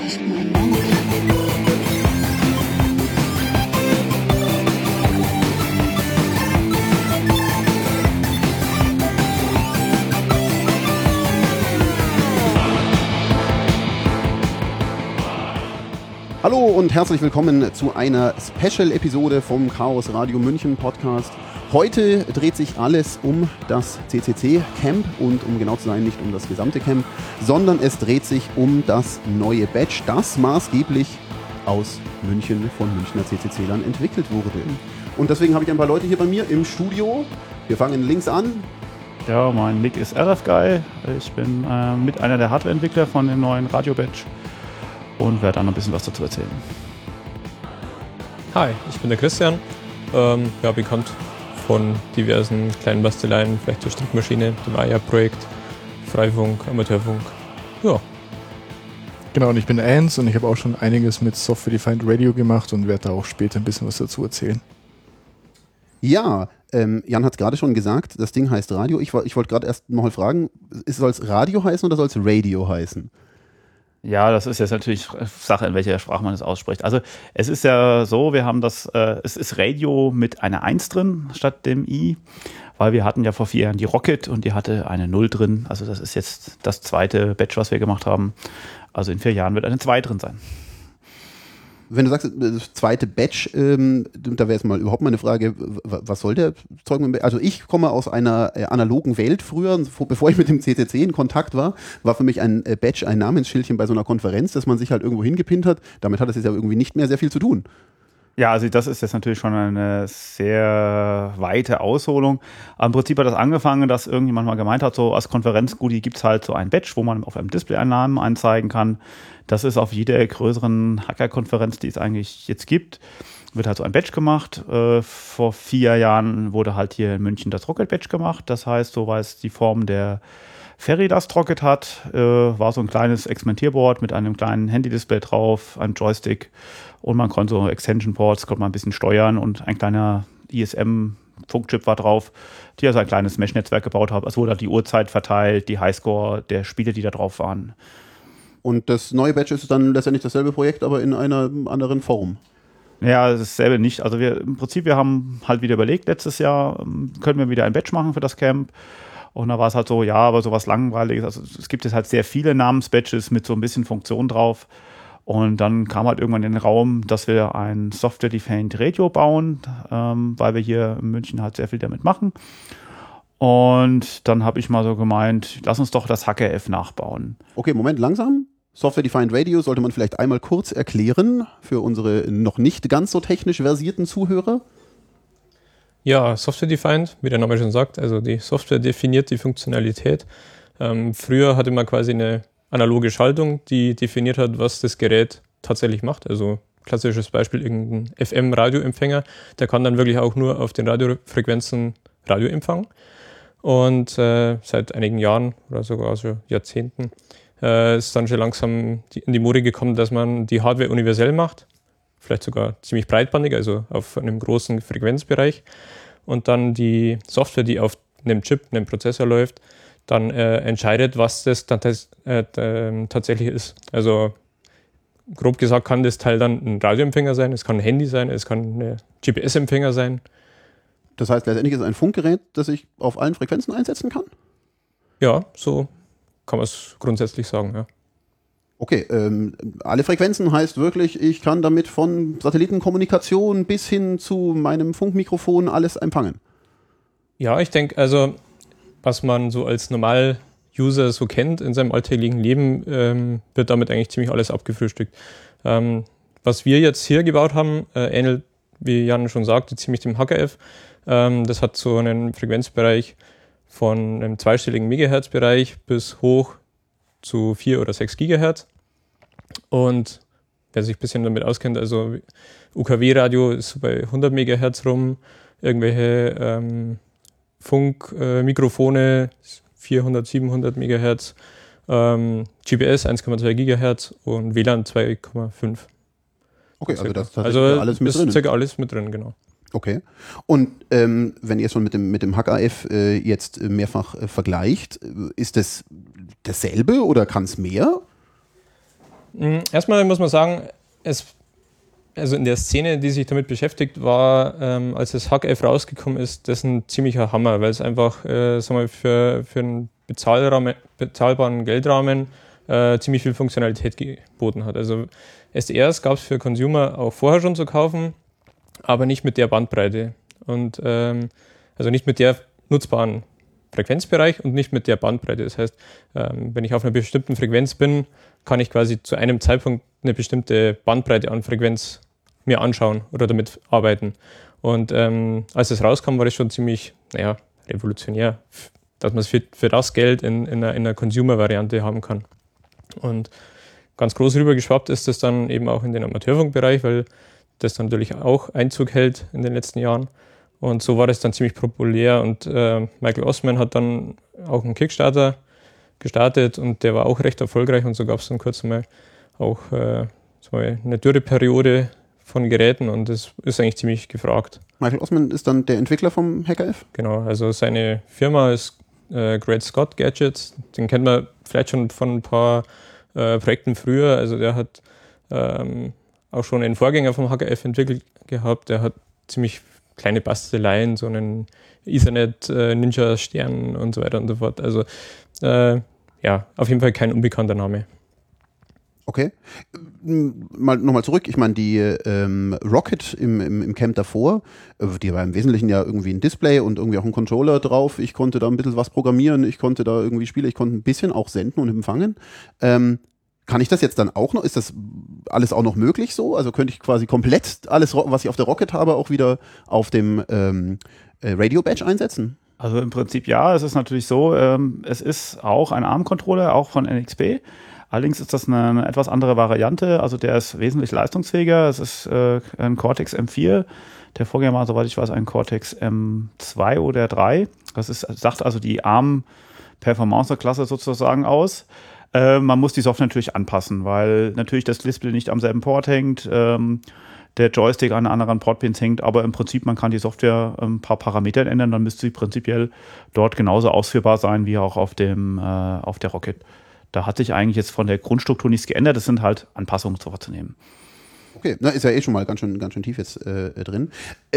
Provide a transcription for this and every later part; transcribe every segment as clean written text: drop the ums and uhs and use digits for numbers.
Hallo und herzlich willkommen zu einer Special-Episode vom Chaos Radio München Podcast. Heute dreht sich alles um das CCC-Camp und um genau zu sein, nicht um das gesamte Camp, sondern es dreht sich um das neue Badge, das maßgeblich aus München von Münchner CCC-Lern entwickelt wurde. Und deswegen habe ich ein paar Leute hier bei mir im Studio. Wir fangen links an. Ja, mein Nick ist RFGuy. Ich bin mit einer der Hardware-Entwickler von dem neuen Radio-Badge und werde dann noch ein bisschen was dazu erzählen. Hi, ich bin der Christian, bekannt von diversen kleinen Basteleien, vielleicht zur Strickmaschine, dem AIA-Projekt, Freifunk, Amateurfunk, ja. Genau, und ich bin Ernst und ich habe auch schon einiges mit Software-Defined Radio gemacht und werde da auch später ein bisschen was dazu erzählen. Ja, Jan hat es gerade schon gesagt, das Ding heißt Radio. Ich wollte gerade erst mal fragen, soll es Radio heißen oder soll es Radio heißen? Ja, das ist jetzt natürlich Sache, in welcher Sprache man es ausspricht. Also es ist ja so, wir haben es ist Radio mit einer 1 drin statt dem I, weil wir hatten ja vor 4 Jahren die Rocket und die hatte eine 0 drin. Also das ist jetzt das zweite Badge, was wir gemacht haben. Also in 4 Jahren wird eine 2 drin sein. Wenn du sagst, das zweite Badge, da wäre jetzt mal überhaupt mal eine Frage, was soll der Zeug mit dem Badge? Also ich komme aus einer analogen Welt früher, bevor ich mit dem CCC in Kontakt war für mich ein Badge ein Namensschildchen bei so einer Konferenz, das man sich halt irgendwo hingepinnt hat. Damit hat es jetzt ja irgendwie nicht mehr sehr viel zu tun. Ja, also das ist jetzt natürlich schon eine sehr weite Ausholung. Aber im Prinzip hat das angefangen, dass irgendjemand mal gemeint hat, so als Konferenzgoodie gibt es halt so ein Badge, wo man auf einem Display einen Namen anzeigen kann. Das ist auf jeder größeren Hacker-Konferenz, die es eigentlich jetzt gibt, wird halt so ein Badge gemacht. Vor 4 Jahren wurde halt hier in München das Rocket-Badge gemacht. Das heißt, so weil es die Form der Ferry-Last Rocket hat, war so ein kleines Experimentierboard mit einem kleinen Handy-Display drauf, einem Joystick und man konnte so Extension-Ports, konnte man ein bisschen steuern und ein kleiner ISM-Funkchip war drauf, die also ein kleines Mesh-Netzwerk gebaut haben. Es wurde halt die Uhrzeit verteilt, die Highscore der Spiele, die da drauf waren. Und das neue Badge ist dann letztendlich dasselbe Projekt, aber in einer anderen Form. Ja, das ist dasselbe nicht. Also wir haben halt wieder überlegt, letztes Jahr können wir wieder ein Badge machen für das Camp. Und da war es halt so, ja, aber sowas Langweiliges. Also es gibt jetzt halt sehr viele Namensbadges mit so ein bisschen Funktion drauf. Und dann kam halt irgendwann in den Raum, dass wir ein Software-Defined Radio bauen, weil wir hier in München halt sehr viel damit machen. Und dann habe ich mal so gemeint, lass uns doch das HKF nachbauen. Okay, Moment, langsam. Software-Defined Radio sollte man vielleicht einmal kurz erklären für unsere noch nicht ganz so technisch versierten Zuhörer. Ja, Software-Defined, wie der Name schon sagt, also die Software definiert die Funktionalität. Früher hatte man quasi eine analoge Schaltung, die definiert hat, was das Gerät tatsächlich macht. Also klassisches Beispiel, irgendein FM-Radioempfänger, der kann dann wirklich auch nur auf den Radiofrequenzen Radio empfangen. Und seit einigen Jahren oder sogar so Jahrzehnten ist dann schon langsam in die Mode gekommen, dass man die Hardware universell macht. Vielleicht sogar ziemlich breitbandig, also auf einem großen Frequenzbereich. Und dann die Software, die auf einem Chip, einem Prozessor läuft, dann entscheidet, was das dann tatsächlich ist. Also grob gesagt kann das Teil dann ein Radioempfänger sein, es kann ein Handy sein, es kann ein GPS-Empfänger sein. Das heißt, letztendlich ist es ein Funkgerät, das ich auf allen Frequenzen einsetzen kann? Ja, so kann man es grundsätzlich sagen, ja. Okay, alle Frequenzen heißt wirklich, ich kann damit von Satellitenkommunikation bis hin zu meinem Funkmikrofon alles empfangen. Ja, ich denke, also was man so als Normal-User so kennt in seinem alltäglichen Leben, wird damit eigentlich ziemlich alles abgefrühstückt. Was wir jetzt hier gebaut haben, ähnelt, wie Jan schon sagte, ziemlich dem HKF. Das hat so einen Frequenzbereich von einem zweistelligen Megahertz-Bereich bis hoch zu 4 oder 6 Gigahertz. Und wer sich ein bisschen damit auskennt, also UKW-Radio ist so bei 100 Megahertz rum, irgendwelche Funkmikrofone 400, 700 Megahertz, GPS 1,2 Gigahertz und WLAN 2,5. Okay, also das ist alles mit drin. Circa alles mit drin, genau. Okay. Und wenn ihr schon mit dem HKF jetzt mehrfach vergleicht, ist das dasselbe oder kann es mehr? Erstmal muss man sagen, also in der Szene, die sich damit beschäftigt, war, als das HackF rausgekommen ist, das ein ziemlicher Hammer, weil es einfach für einen bezahlbaren Geldrahmen ziemlich viel Funktionalität geboten hat. Also SDRs gab es für Consumer auch vorher schon zu kaufen, aber nicht mit der Bandbreite. Und also nicht mit der nutzbaren Frequenzbereich und nicht mit der Bandbreite. Das heißt, wenn ich auf einer bestimmten Frequenz bin, kann ich quasi zu einem Zeitpunkt eine bestimmte Bandbreite an Frequenz mir anschauen oder damit arbeiten. Und als es rauskam, war das schon ziemlich, revolutionär, dass man es für das Geld in einer Consumer-Variante haben kann. Und ganz groß rübergeschwappt ist das dann eben auch in den Amateurfunkbereich, weil das dann natürlich auch Einzug hält in den letzten Jahren. Und so war das dann ziemlich populär und Michael Ossmann hat dann auch einen Kickstarter gestartet und der war auch recht erfolgreich und so gab es dann kurz mal auch eine Dürreperiode von Geräten und das ist eigentlich ziemlich gefragt. Michael Ossmann ist dann der Entwickler vom HackerF? Genau, also seine Firma ist Great Scott Gadgets, den kennt man vielleicht schon von ein paar Projekten früher, also der hat auch schon einen Vorgänger vom HackerF entwickelt gehabt, der hat ziemlich kleine Basteleien, so einen Ethernet-Ninja-Stern und so weiter und so fort. Also auf jeden Fall kein unbekannter Name. Okay. Nochmal zurück. Ich meine, die Rocket im Camp davor, die war im Wesentlichen ja irgendwie ein Display und irgendwie auch ein Controller drauf. Ich konnte da ein bisschen was programmieren, ich konnte da irgendwie spielen, ich konnte ein bisschen auch senden und empfangen. Kann ich das jetzt dann auch noch? Ist das alles auch noch möglich so? Also könnte ich quasi komplett alles, was ich auf der Rocket habe, auch wieder auf dem Radio Badge einsetzen? Also im Prinzip ja, es ist natürlich so, es ist auch ein ARM-Controller, auch von NXP. Allerdings ist das eine etwas andere Variante, also der ist wesentlich leistungsfähiger. Es ist ein Cortex M4, der Vorgänger war, soweit ich weiß, ein Cortex M2 oder 3. Das sagt also die ARM-Performance-Klasse sozusagen aus. Man muss die Software natürlich anpassen, weil natürlich das Display nicht am selben Port hängt, der Joystick an anderen Portpins hängt, aber im Prinzip, man kann die Software ein paar Parameter ändern, dann müsste sie prinzipiell dort genauso ausführbar sein wie auch auf der Rocket. Da hat sich eigentlich jetzt von der Grundstruktur nichts geändert, das sind halt Anpassungen vorzunehmen. Okay, na, ist ja eh schon mal ganz schön tief jetzt drin.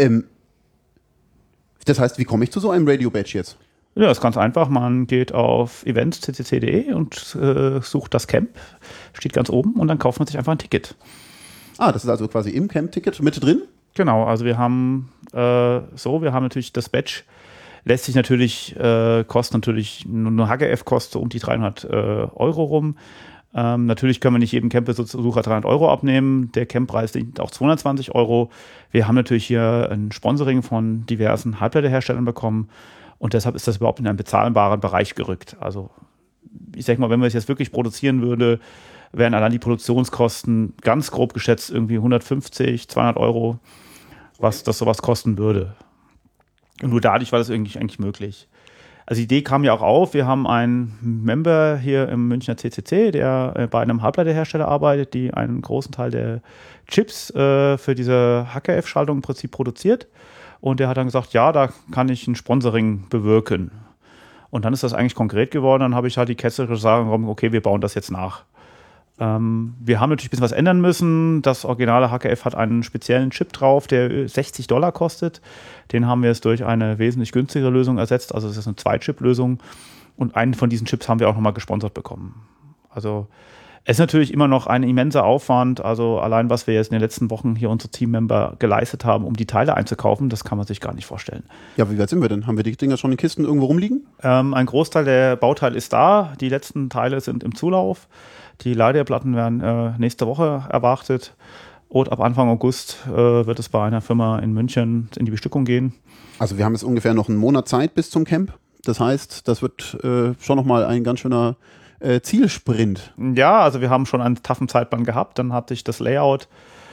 Das heißt, wie komme ich zu so einem Radio-Badge jetzt? Ja, ist ganz einfach. Man geht auf events.ccc.de und sucht das Camp, steht ganz oben und dann kauft man sich einfach ein Ticket. Ah, das ist also quasi im Camp-Ticket mit drin? Genau, also wir haben natürlich das Badge, lässt sich natürlich, kostet natürlich, nur HackerF kostet so um die 300 Euro rum. Natürlich können wir nicht jedem Camp-Besucher 300 Euro abnehmen. Der Camp-Preis liegt auch 220 Euro. Wir haben natürlich hier ein Sponsoring von diversen Halbleiterherstellern bekommen. Und deshalb ist das überhaupt in einen bezahlbaren Bereich gerückt. Also ich sag mal, wenn man es jetzt wirklich produzieren würde, wären allein die Produktionskosten ganz grob geschätzt irgendwie 150, 200 Euro, was das sowas kosten würde. Und nur dadurch war das eigentlich möglich. Also die Idee kam ja auch auf. Wir haben einen Member hier im Münchner CCC, der bei einem Halbleiterhersteller arbeitet, die einen großen Teil der Chips für diese HackerF-Schaltung im Prinzip produziert. Und der hat dann gesagt, ja, da kann ich ein Sponsoring bewirken. Und dann ist das eigentlich konkret geworden. Dann habe ich halt die ketzerische Sache bekommen, okay, wir bauen das jetzt nach. Wir haben natürlich ein bisschen was ändern müssen. Das originale HackerF hat einen speziellen Chip drauf, der $60 kostet. Den haben wir jetzt durch eine wesentlich günstigere Lösung ersetzt. Also es ist eine 2-Chip-Lösung. Und einen von diesen Chips haben wir auch nochmal gesponsert bekommen. Also es ist natürlich immer noch ein immenser Aufwand. Also allein, was wir jetzt in den letzten Wochen hier unsere Teammember geleistet haben, um die Teile einzukaufen, das kann man sich gar nicht vorstellen. Ja, wie weit sind wir denn? Haben wir die Dinger schon in Kisten irgendwo rumliegen? Ein Großteil der Bauteile ist da. Die letzten Teile sind im Zulauf. Die Leiterplatten werden nächste Woche erwartet. Und ab Anfang August wird es bei einer Firma in München in die Bestückung gehen. Also wir haben jetzt ungefähr noch einen Monat Zeit bis zum Camp. Das heißt, das wird schon nochmal ein ganz schöner Zielsprint. Ja, also wir haben schon einen taffen Zeitplan gehabt. Dann hatte ich das Layout,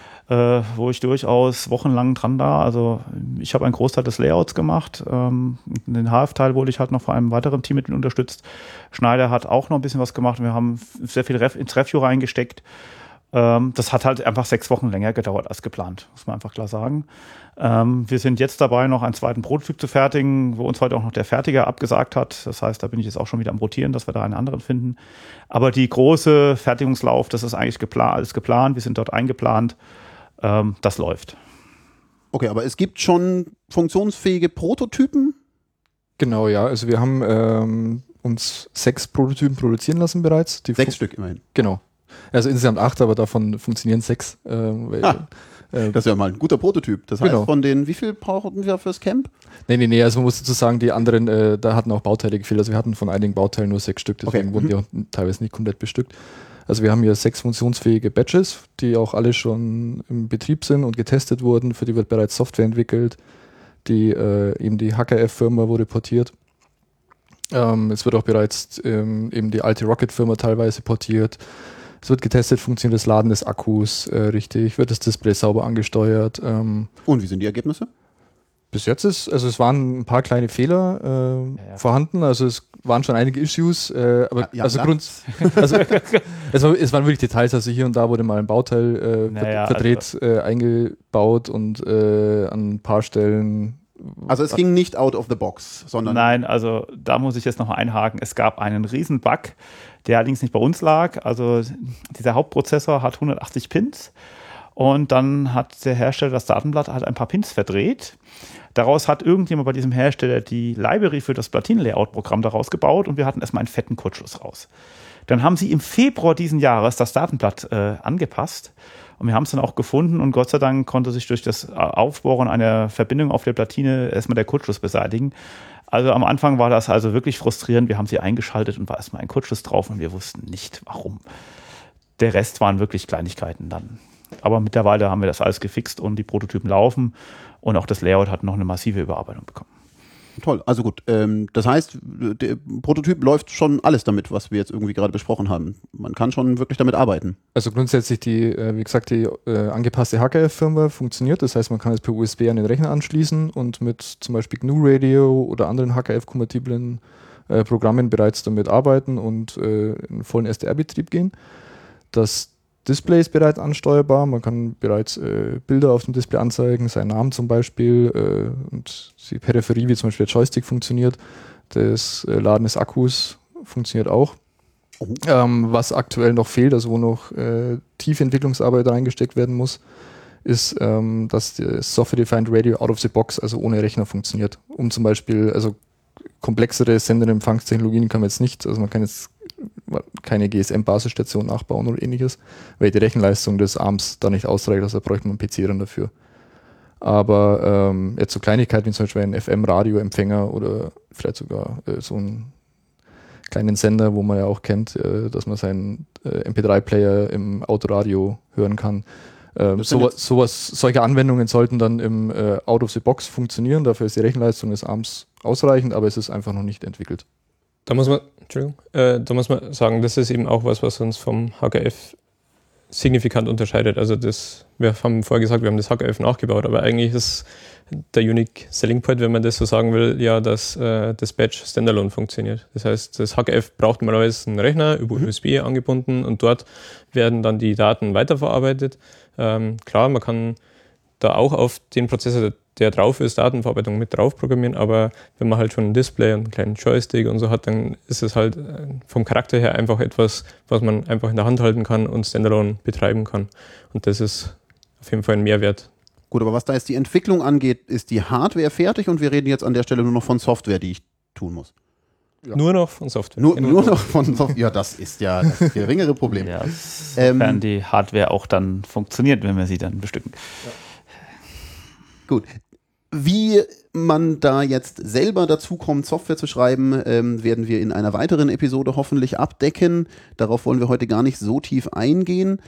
wo ich durchaus wochenlang dran war. Also ich habe einen Großteil des Layouts gemacht. Den HF-Teil wurde ich halt noch von einem weiteren Team mit unterstützt. Schneider hat auch noch ein bisschen was gemacht. Wir haben sehr viel ins Review reingesteckt. Das hat halt einfach 6 Wochen länger gedauert als geplant, muss man einfach klar sagen. Wir sind jetzt dabei, noch einen zweiten Prototyp zu fertigen, wo uns heute auch noch der Fertiger abgesagt hat. Das heißt, da bin ich jetzt auch schon wieder am Rotieren, dass wir da einen anderen finden. Aber die große Fertigungslauf, das ist eigentlich alles geplant. Wir sind dort eingeplant. Das läuft. Okay, aber es gibt schon funktionsfähige Prototypen? Genau, ja. Also wir haben uns 6 Prototypen produzieren lassen bereits. 6 Stück immerhin. Genau. Also insgesamt 8, aber davon funktionieren 6. Das ist ja mal ein guter Prototyp. Das heißt, von den, wie viel brauchten wir fürs Camp? Nee, also man muss dazu sagen, die anderen, da hatten auch Bauteile gefehlt. Also wir hatten von einigen Bauteilen nur 6 Stück, deswegen wurden die auch teilweise nicht komplett bestückt. Also wir haben hier 6 funktionsfähige Batches, die auch alle schon im Betrieb sind und getestet wurden. Für die wird bereits Software entwickelt, die eben die HKF-Firma wurde portiert. Es wird auch bereits eben die alte Rocket-Firma teilweise portiert. Es wird getestet, funktioniert das Laden des Akkus richtig, wird das Display sauber angesteuert. Und wie sind die Ergebnisse? Bis jetzt es waren ein paar kleine Fehler vorhanden, also es waren schon einige Issues, aber es waren wirklich Details, also hier und da wurde mal ein Bauteil verdreht, eingebaut und an ein paar Stellen. Also es ging nicht out of the box, sondern... Nein, also da muss ich jetzt noch einhaken. Es gab einen riesen Bug, der allerdings nicht bei uns lag. Also dieser Hauptprozessor hat 180 Pins und dann hat der Hersteller das Datenblatt halt ein paar Pins verdreht. Daraus hat irgendjemand bei diesem Hersteller die Library für das Platinen-Layout-Programm daraus gebaut und wir hatten erstmal einen fetten Kurzschluss raus. Dann haben sie im Februar diesen Jahres das Datenblatt angepasst. Und wir haben es dann auch gefunden und Gott sei Dank konnte sich durch das Aufbohren einer Verbindung auf der Platine erstmal der Kurzschluss beseitigen. Also am Anfang war das also wirklich frustrierend. Wir haben sie eingeschaltet und war erstmal ein Kurzschluss drauf und wir wussten nicht, warum. Der Rest waren wirklich Kleinigkeiten dann. Aber mittlerweile haben wir das alles gefixt und die Prototypen laufen und auch das Layout hat noch eine massive Überarbeitung bekommen. Toll, also gut. Das heißt, der Prototyp läuft schon alles damit, was wir jetzt irgendwie gerade besprochen haben. Man kann schon wirklich damit arbeiten. Also grundsätzlich die angepasste HKF-Firmware funktioniert. Das heißt, man kann es per USB an den Rechner anschließen und mit zum Beispiel GNU Radio oder anderen HKF-kompatiblen Programmen bereits damit arbeiten und in vollen SDR-Betrieb gehen. Das Display ist bereits ansteuerbar, man kann bereits Bilder auf dem Display anzeigen, seinen Namen zum Beispiel und die Peripherie, wie zum Beispiel der Joystick funktioniert, das Laden des Akkus funktioniert auch. Was aktuell noch fehlt, also wo noch tiefe Entwicklungsarbeit reingesteckt werden muss, ist, dass das Software-Defined Radio out of the box, also ohne Rechner funktioniert. Um zum Beispiel, also komplexere Sender- und Empfangstechnologien kann man jetzt nicht, also man kann jetzt keine GSM-Basisstation nachbauen oder ähnliches, weil die Rechenleistung des Arms da nicht ausreicht, also da bräuchte man einen PC dann dafür. Aber jetzt so Kleinigkeiten wie zum Beispiel ein FM-Radio-Empfänger oder vielleicht sogar so einen kleinen Sender, wo man ja auch kennt, dass man seinen MP3-Player im Autoradio hören kann. Solche Anwendungen sollten dann im Out of the Box funktionieren, dafür ist die Rechenleistung des Arms ausreichend, aber es ist einfach noch nicht entwickelt. Da muss man sagen, das ist eben auch was uns vom HKF signifikant unterscheidet. Also wir haben vorher gesagt, wir haben das HKF nachgebaut, aber eigentlich ist der Unique Selling Point, wenn man das so sagen will, ja, dass das Batch Standalone funktioniert. Das heißt, das HKF braucht normalerweise einen Rechner über USB angebunden und dort werden dann die Daten weiterverarbeitet. Klar, man kann da auch auf den Prozessor, der drauf ist, Datenverarbeitung mit drauf programmieren, aber wenn man halt schon ein Display und einen kleinen Joystick und so hat, dann ist es halt vom Charakter her einfach etwas, was man einfach in der Hand halten kann und Standalone betreiben kann. Und das ist auf jeden Fall ein Mehrwert. Gut, aber was da jetzt die Entwicklung angeht, ist die Hardware fertig und wir reden jetzt an der Stelle nur noch von Software, die ich tun muss. Ja. Nur noch von Software. Nur noch von Software. Ja, das ist ja das geringere Problem. Ja, sofern die Hardware auch dann funktioniert, wenn wir sie dann bestücken. Ja. Gut. Wie man da jetzt selber dazu kommt, Software zu schreiben, werden wir in einer weiteren Episode hoffentlich abdecken. Darauf wollen wir heute gar nicht so tief eingehen.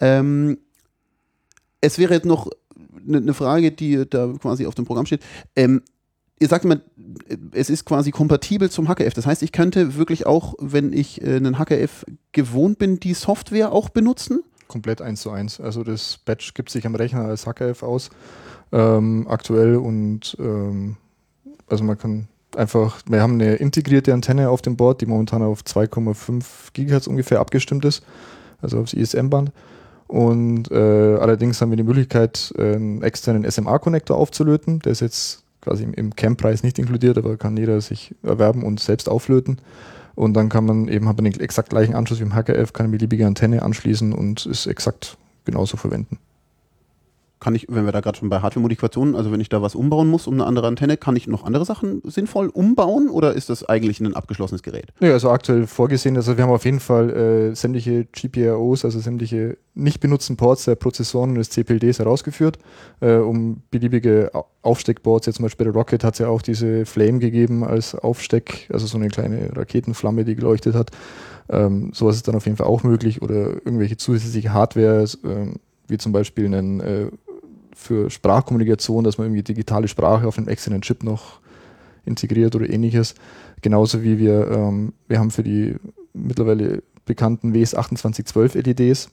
Es wäre jetzt noch eine Frage, die da quasi auf dem Programm steht. Ihr sagt immer, es ist quasi kompatibel zum HKF. Das heißt, ich könnte wirklich auch, wenn ich einen HKF gewohnt bin, die Software auch benutzen? Komplett 1:1. Also das Batch gibt sich am Rechner als HKF aus. Aktuell und also man kann einfach, wir haben eine integrierte Antenne auf dem Board, die momentan auf 2,5 GHz ungefähr abgestimmt ist, also aufs ISM-Band Und allerdings haben wir die Möglichkeit, einen externen SMA-Connector aufzulöten. Der ist jetzt quasi im Camp-Preis nicht inkludiert, aber kann jeder sich erwerben und selbst auflöten. Und dann hat man den exakt gleichen Anschluss wie im HKF, kann eine beliebige Antenne anschließen und ist exakt genauso verwenden. Kann ich, wenn wir da gerade schon bei Hardware-Modifikationen, also wenn ich da was umbauen muss um eine andere Antenne, kann ich noch andere Sachen sinnvoll umbauen oder ist das eigentlich ein abgeschlossenes Gerät? Ja, also aktuell vorgesehen, also wir haben auf jeden Fall sämtliche GPIOs, also sämtliche nicht benutzten Ports der Prozessoren und des CPLDs herausgeführt, um beliebige Aufsteckboards, jetzt zum Beispiel der Rocket hat es ja auch diese Flame gegeben als Aufsteck, also so eine kleine Raketenflamme, die geleuchtet hat. Sowas ist dann auf jeden Fall auch möglich oder irgendwelche zusätzliche Hardware, wie zum Beispiel für Sprachkommunikation, dass man irgendwie digitale Sprache auf einem externen Chip noch integriert oder ähnliches. Genauso wie wir haben für die mittlerweile bekannten WS2812 LEDs,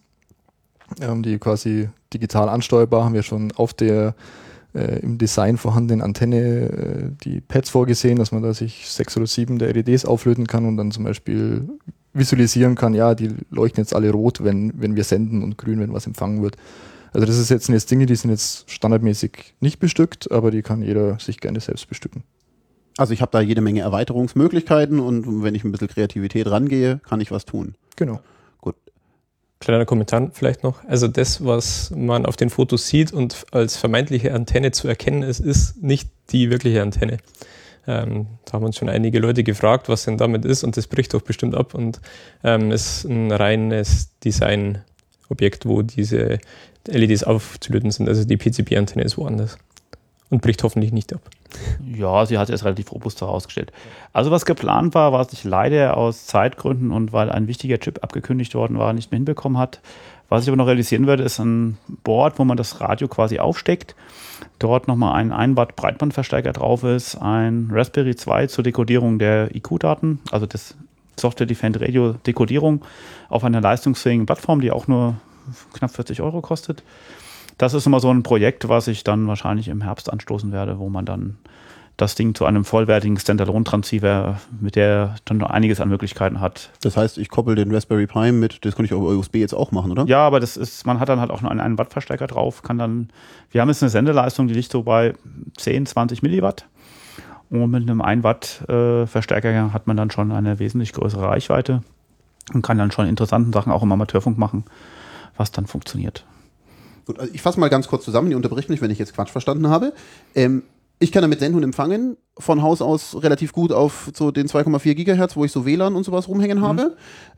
die quasi digital ansteuerbar, haben wir schon auf der im Design vorhandenen Antenne die Pads vorgesehen, dass man da sich 6 oder 7 der LEDs auflöten kann und dann zum Beispiel visualisieren kann, ja, die leuchten jetzt alle rot, wenn wir senden und grün, wenn was empfangen wird. Also das sind jetzt Dinge, die sind jetzt standardmäßig nicht bestückt, aber die kann jeder sich gerne selbst bestücken. Also ich habe da jede Menge Erweiterungsmöglichkeiten und wenn ich ein bisschen Kreativität rangehe, kann ich was tun. Genau. Gut. Kleiner Kommentar vielleicht noch. Also das, was man auf den Fotos sieht und als vermeintliche Antenne zu erkennen ist nicht die wirkliche Antenne. Da haben uns schon einige Leute gefragt, was denn damit ist und das bricht doch bestimmt ab und ist ein reines Designobjekt, wo diese LEDs aufzulöten sind. Also die PCB-Antenne ist woanders und bricht hoffentlich nicht ab. Ja, sie hat es relativ robust herausgestellt. Also was geplant war, was sich leider aus Zeitgründen und weil ein wichtiger Chip abgekündigt worden war, nicht mehr hinbekommen hat. Was ich aber noch realisieren werde, ist ein Board, wo man das Radio quasi aufsteckt. Dort nochmal ein 1 Watt Breitbandverstärker drauf ist, ein Raspberry 2 zur Dekodierung der IQ-Daten, also das Software-Defined Radio Dekodierung auf einer leistungsfähigen Plattform, die auch nur knapp 40 € kostet. Das ist immer so ein Projekt, was ich dann wahrscheinlich im Herbst anstoßen werde, wo man dann das Ding zu einem vollwertigen Standalone-Transceiver, mit der dann noch einiges an Möglichkeiten hat. Das heißt, ich koppel den Raspberry Pi mit, das kann ich über USB jetzt auch machen, oder? Ja, aber man hat dann halt auch noch einen 1 Watt Verstärker drauf, wir haben jetzt eine Sendeleistung, die liegt so bei 10, 20 Milliwatt. Und mit einem 1 Watt Verstärker hat man dann schon eine wesentlich größere Reichweite und kann dann schon interessanten Sachen auch im Amateurfunk machen, was dann funktioniert. Gut, also ich fasse mal ganz kurz zusammen, die unterbricht mich, wenn ich jetzt Quatsch verstanden habe. Ich kann damit senden und empfangen, von Haus aus relativ gut auf so den 2,4 Gigahertz, wo ich so WLAN und sowas rumhängen habe.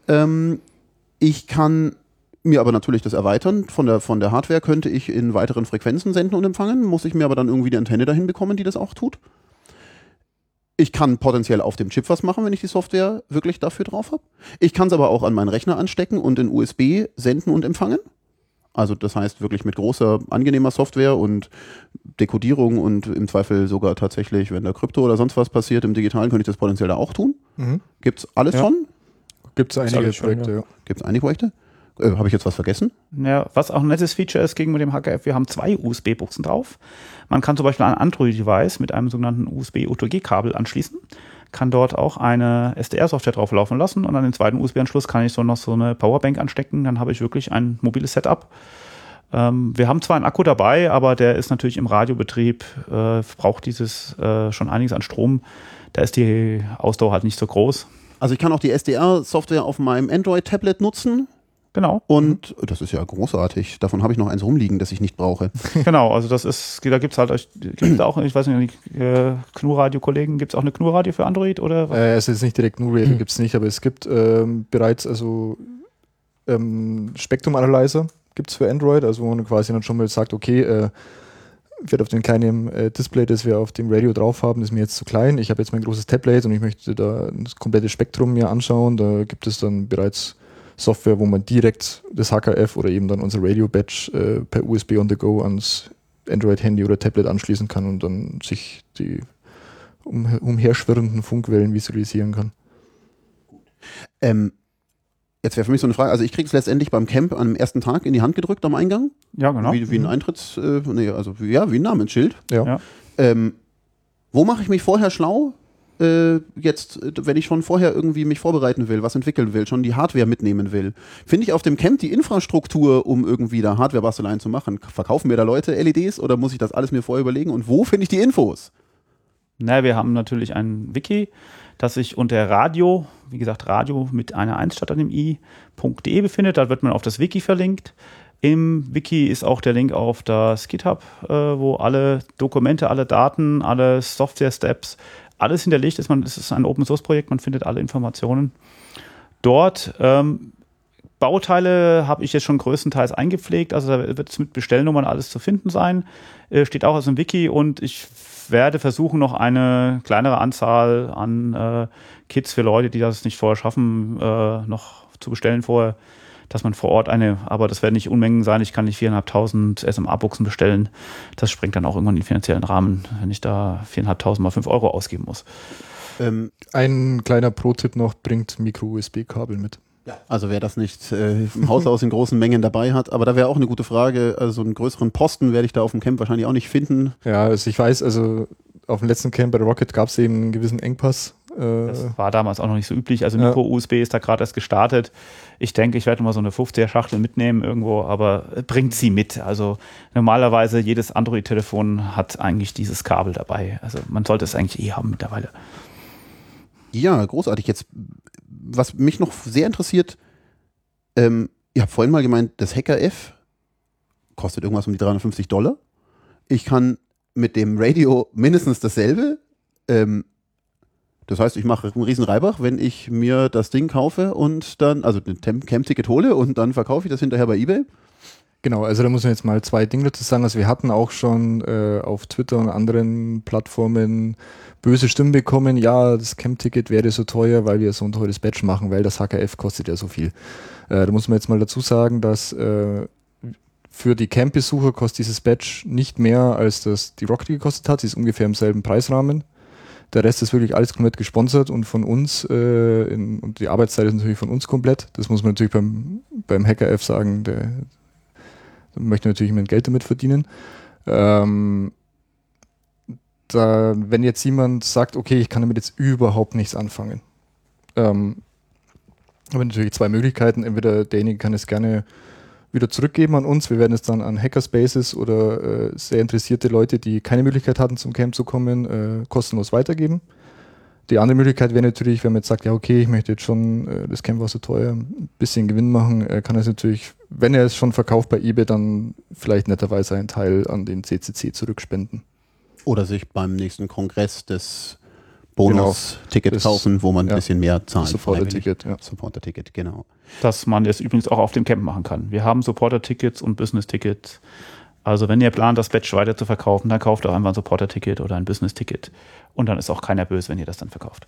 Ich kann mir aber natürlich das erweitern. Von der Hardware könnte ich in weiteren Frequenzen senden und empfangen, muss ich mir aber dann irgendwie die Antenne dahin bekommen, die das auch tut. Ich kann potenziell auf dem Chip was machen, wenn ich die Software wirklich dafür drauf habe. Ich kann es aber auch an meinen Rechner anstecken und in USB senden und empfangen. Also das heißt wirklich mit großer, angenehmer Software und Dekodierung und im Zweifel sogar tatsächlich, wenn da Krypto oder sonst was passiert im Digitalen, könnte ich das potenziell da auch tun. Gibt es alles schon? Gibt es einige Projekte, ja. Gibt es einige Projekte? Habe ich jetzt was vergessen? Ja, was auch ein nettes Feature ist gegenüber dem HKF, wir haben 2 USB-Buchsen drauf. Man kann zum Beispiel ein Android-Device mit einem sogenannten USB-OTG-Kabel anschließen, kann dort auch eine SDR-Software drauf laufen lassen und an den zweiten USB-Anschluss kann ich noch so eine Powerbank anstecken, dann habe ich wirklich ein mobiles Setup. Wir haben zwar einen Akku dabei, aber der ist natürlich im Radiobetrieb, braucht schon einiges an Strom, da ist die Ausdauer halt nicht so groß. Also ich kann auch die SDR-Software auf meinem Android-Tablet nutzen. Genau. Und das ist ja großartig. Davon habe ich noch eins rumliegen, das ich nicht brauche. Genau, also da gibt es halt auch, ich weiß nicht, die GNU-Radio-Kollegen, gibt es auch eine GNU-Radio für Android oder? Es ist nicht direkt GNU-Radio, gibt es nicht, aber es gibt bereits Spektrum-Analyzer gibt es für Android, also wo man quasi dann schon mal sagt, okay, ich werde auf dem kleinen Display, das wir auf dem Radio drauf haben, ist mir jetzt zu klein. Ich habe jetzt mein großes Tablet und ich möchte da das komplette Spektrum mir anschauen. Da gibt es dann bereits Software, wo man direkt das HKF oder eben dann unser Radio-Badge per USB on the go ans Android-Handy oder Tablet anschließen kann und dann sich die umherschwirrenden Funkwellen visualisieren kann. Jetzt wäre für mich so eine Frage, also ich kriege es letztendlich beim Camp am ersten Tag in die Hand gedrückt am Eingang. Ja, genau. Wie ein wie ein Namensschild. Ja. Wo mache ich mich vorher schlau? jetzt, wenn ich schon vorher irgendwie mich vorbereiten will, was entwickeln will, schon die Hardware mitnehmen will, finde ich auf dem Camp die Infrastruktur, um irgendwie da Hardware-Basteleien zu machen? Verkaufen mir da Leute LEDs oder muss ich das alles mir vorher überlegen? Und wo finde ich die Infos? Na, wir haben natürlich ein Wiki, das sich unter Radio, wie gesagt, Radio mit einer 1 statt einem i.de befindet. Da wird man auf das Wiki verlinkt. Im Wiki ist auch der Link auf das GitHub, wo alle Dokumente, alle Daten, alle Software-Steps, alles hinterlegt ist. Es ist ein Open-Source-Projekt, man findet alle Informationen dort. Bauteile habe ich jetzt schon größtenteils eingepflegt, also da wird es mit Bestellnummern alles zu finden sein. Steht auch aus dem Wiki und ich werde versuchen, noch eine kleinere Anzahl an Kits für Leute, die das nicht vorher schaffen, noch zu bestellen vorher, dass man vor Ort aber das werden nicht Unmengen sein, ich kann nicht 4.500 SMA-Buchsen bestellen. Das springt dann auch irgendwann in den finanziellen Rahmen, wenn ich da 4.500 mal 5 Euro ausgeben muss. Ein kleiner Pro-Tipp noch, bringt Micro-USB-Kabel mit. Ja. Also wer das nicht im Haushaus in großen Mengen dabei hat, aber da wäre auch eine gute Frage, also einen größeren Posten werde ich da auf dem Camp wahrscheinlich auch nicht finden. Ja, also ich weiß, also auf dem letzten Camp bei Rocket gab es eben einen gewissen Engpass. Das war damals auch noch nicht so üblich, also Micro-USB ist da gerade erst gestartet. Ich denke, ich werde mal so eine 50er-Schachtel mitnehmen irgendwo, aber bringt sie mit. Also normalerweise jedes Android-Telefon hat eigentlich dieses Kabel dabei. Also man sollte es eigentlich haben mittlerweile. Ja, großartig. Jetzt, was mich noch sehr interessiert, ihr habt vorhin mal gemeint, das Hacker F kostet irgendwas um die $350. Ich kann mit dem Radio mindestens dasselbe. Das heißt, ich mache einen riesen Reibach, wenn ich mir das Ding kaufe und dann, also ein Camp-Ticket hole und dann verkaufe ich das hinterher bei eBay. Genau, also da muss man jetzt mal 2 Dinge dazu sagen. Also wir hatten auch schon auf Twitter und anderen Plattformen böse Stimmen bekommen, ja, das Camp-Ticket wäre so teuer, weil wir so ein teures Badge machen, weil das HKF kostet ja so viel. Da muss man jetzt mal dazu sagen, dass für die Camp-Besucher kostet dieses Badge nicht mehr, als das die Rocket gekostet hat. Sie ist ungefähr im selben Preisrahmen. Der Rest ist wirklich alles komplett gesponsert und von uns, und die Arbeitszeit ist natürlich von uns komplett. Das muss man natürlich beim HackerF sagen, der möchte natürlich mein Geld damit verdienen. Wenn jetzt jemand sagt, okay, ich kann damit jetzt überhaupt nichts anfangen, haben wir natürlich 2 Möglichkeiten. Entweder derjenige kann es gerne wieder zurückgeben an uns. Wir werden es dann an Hackerspaces oder sehr interessierte Leute, die keine Möglichkeit hatten, zum Camp zu kommen, kostenlos weitergeben. Die andere Möglichkeit wäre natürlich, wenn man jetzt sagt, ja okay, ich möchte jetzt schon, das Camp war so teuer, ein bisschen Gewinn machen, kann er es natürlich, wenn er es schon verkauft bei eBay, dann vielleicht netterweise einen Teil an den CCC zurückspenden. Oder sich beim nächsten Kongress des Bonus-Ticket kaufen, wo man ein bisschen mehr zahlt. Supporter-Ticket, ja. Supporter-Ticket, genau. Dass man das übrigens auch auf dem Camp machen kann. Wir haben Supporter-Tickets und Business-Tickets. Also wenn ihr plant, das Badge weiter zu verkaufen, dann kauft auch einfach ein Supporter-Ticket oder ein Business-Ticket. Und dann ist auch keiner böse, wenn ihr das dann verkauft.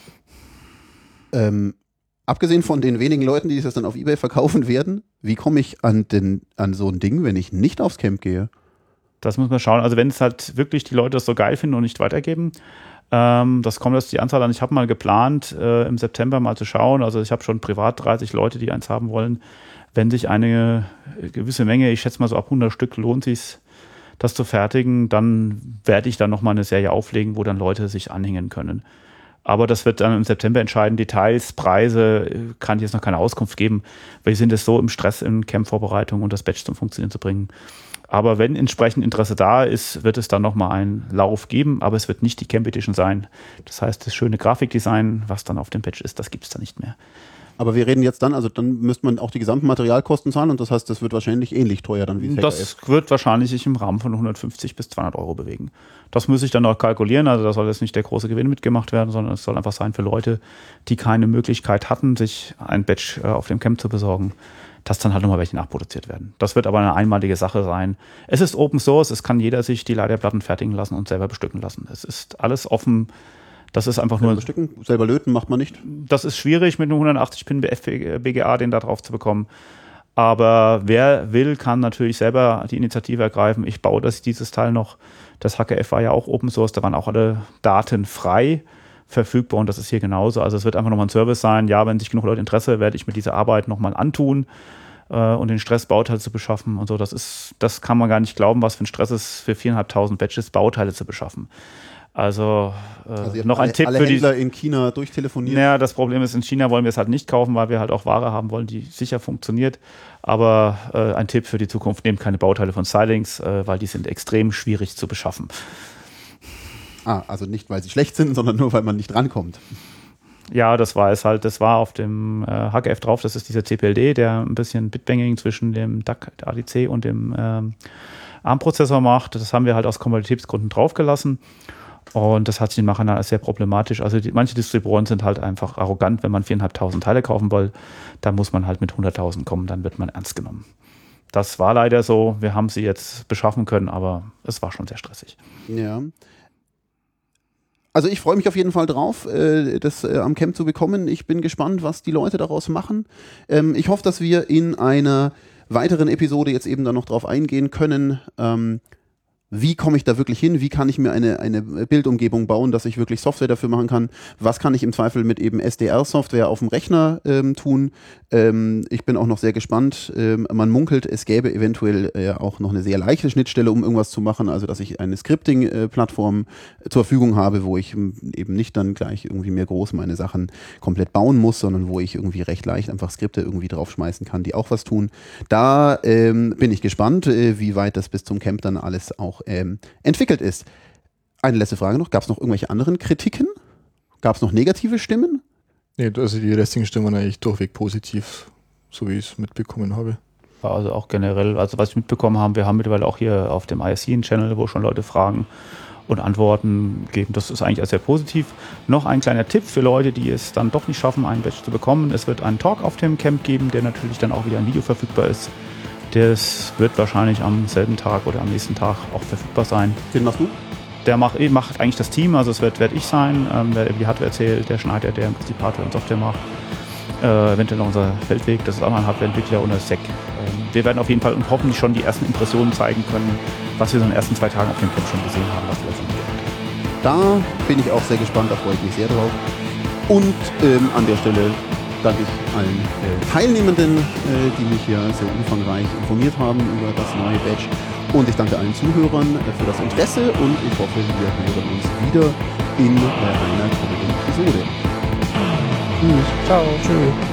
Abgesehen von den wenigen Leuten, die das dann auf eBay verkaufen werden, wie komme ich an so ein Ding, wenn ich nicht aufs Camp gehe? Das muss man schauen. Also wenn es halt wirklich die Leute das so geil finden und nicht weitergeben, das kommt jetzt die Anzahl an. Ich habe mal geplant, im September mal zu schauen. Also ich habe schon privat 30 Leute, die eins haben wollen. Wenn sich eine gewisse Menge, ich schätze mal so ab 100 Stück, lohnt sich das zu fertigen, dann werde ich dann nochmal eine Serie auflegen, wo dann Leute sich anhängen können. Aber das wird dann im September entscheiden. Details, Preise, kann ich jetzt noch keine Auskunft geben. Wir sind jetzt so im Stress in Camp-Vorbereitung und das Badge zum Funktionieren zu bringen. Aber wenn entsprechend Interesse da ist, wird es dann nochmal einen Lauf geben, aber es wird nicht die Camp Edition sein. Das heißt, das schöne Grafikdesign, was dann auf dem Badge ist, das gibt es dann nicht mehr. Aber wir reden jetzt dann, also dann müsste man auch die gesamten Materialkosten zahlen und das heißt, das wird wahrscheinlich ähnlich teuer dann wie das wird wahrscheinlich sich im Rahmen von 150 bis 200 Euro bewegen. Das muss ich dann noch kalkulieren, also da soll jetzt nicht der große Gewinn mitgemacht werden, sondern es soll einfach sein für Leute, die keine Möglichkeit hatten, sich ein Badge auf dem Camp zu besorgen, dass dann halt nochmal welche nachproduziert werden. Das wird aber eine einmalige Sache sein. Es ist Open Source, es kann jeder sich die Leiterplatten fertigen lassen und selber bestücken lassen. Es ist alles offen. Das ist einfach nur. Bestücken, selber löten macht man nicht. Das ist schwierig mit einem 180-Pin FPGA den da drauf zu bekommen. Aber wer will, kann natürlich selber die Initiative ergreifen. Ich baue dieses Teil noch. Das HKF war ja auch Open Source, da waren auch alle Daten frei verfügbar und das ist hier genauso. Also es wird einfach nochmal ein Service sein. Ja, wenn sich genug Leute Interesse, werde ich mir diese Arbeit nochmal antun und den Stress, Bauteile zu beschaffen und so. Das kann man gar nicht glauben, was für ein Stress ist, für 4.500 Badges Bauteile zu beschaffen. Also, noch alle, ein Tipp alle für Händler in China durchtelefoniert. Naja, das Problem ist, in China wollen wir es halt nicht kaufen, weil wir halt auch Ware haben wollen, die sicher funktioniert. Aber ein Tipp für die Zukunft, nehmt keine Bauteile von Xilinx, weil die sind extrem schwierig zu beschaffen. Also nicht, weil sie schlecht sind, sondern nur, weil man nicht rankommt. Ja, das war es halt. Das war auf dem HKF drauf. Das ist dieser CPLD, der ein bisschen Bitbanging zwischen dem DAC, der ADC und dem ARM-Prozessor macht. Das haben wir halt aus Kompatibilitätsgründen draufgelassen. Und das hat sich nachher als sehr problematisch. Also manche Distributoren sind halt einfach arrogant, wenn man 4.500 Teile kaufen will, dann muss man halt mit 100.000 kommen, dann wird man ernst genommen. Das war leider so. Wir haben sie jetzt beschaffen können, aber es war schon sehr stressig. Ja. Also ich freue mich auf jeden Fall drauf, das am Camp zu bekommen. Ich bin gespannt, was die Leute daraus machen. Ich hoffe, dass wir in einer weiteren Episode jetzt eben dann noch drauf eingehen können. Wie komme ich da wirklich hin? Wie kann ich mir eine Bildumgebung bauen, dass ich wirklich Software dafür machen kann? Was kann ich im Zweifel mit eben SDR-Software auf dem Rechner tun? Ich bin auch noch sehr gespannt. Man munkelt, es gäbe eventuell auch noch eine sehr leichte Schnittstelle, um irgendwas zu machen. Also, dass ich eine Scripting-Plattform zur Verfügung habe, wo ich eben nicht dann gleich irgendwie mehr groß meine Sachen komplett bauen muss, sondern wo ich irgendwie recht leicht einfach Skripte irgendwie draufschmeißen kann, die auch was tun. Da bin ich gespannt, wie weit das bis zum Camp dann alles auch entwickelt ist. Eine letzte Frage noch. Gab es noch irgendwelche anderen Kritiken? Gab es noch negative Stimmen? Nee, also die restlichen Stimmen waren eigentlich durchweg positiv, so wie ich es mitbekommen habe. Also auch generell, also was ich mitbekommen habe, wir haben mittlerweile auch hier auf dem ISC einen Channel, wo schon Leute Fragen und Antworten geben. Das ist eigentlich sehr positiv. Noch ein kleiner Tipp für Leute, die es dann doch nicht schaffen, einen Badge zu bekommen. Es wird einen Talk auf dem Camp geben, der natürlich dann auch wieder ein Video verfügbar ist. Das wird wahrscheinlich am selben Tag oder am nächsten Tag auch verfügbar sein. Den machst du? Der macht eigentlich das Team, also es werde ich sein, der über die Hardware erzählt, der Schneider, der im Prinzip Hardware und Software macht. Eventuell noch unser Feldweg, das ist auch mal ein Hardwareentwickler und der SEC. Wir werden auf jeden Fall und hoffentlich schon die ersten Impressionen zeigen können, was wir so in den ersten 2 Tagen auf dem Camp schon gesehen haben, was wir von Da bin ich auch sehr gespannt, da freue ich mich sehr drauf. Und an der Stelle danke ich allen Teilnehmenden, die mich hier sehr umfangreich informiert haben über das neue Badge. Und ich danke allen Zuhörern für das Interesse und ich hoffe, wir hören uns wieder in einer kommenden Episode. Ciao. Tschüss.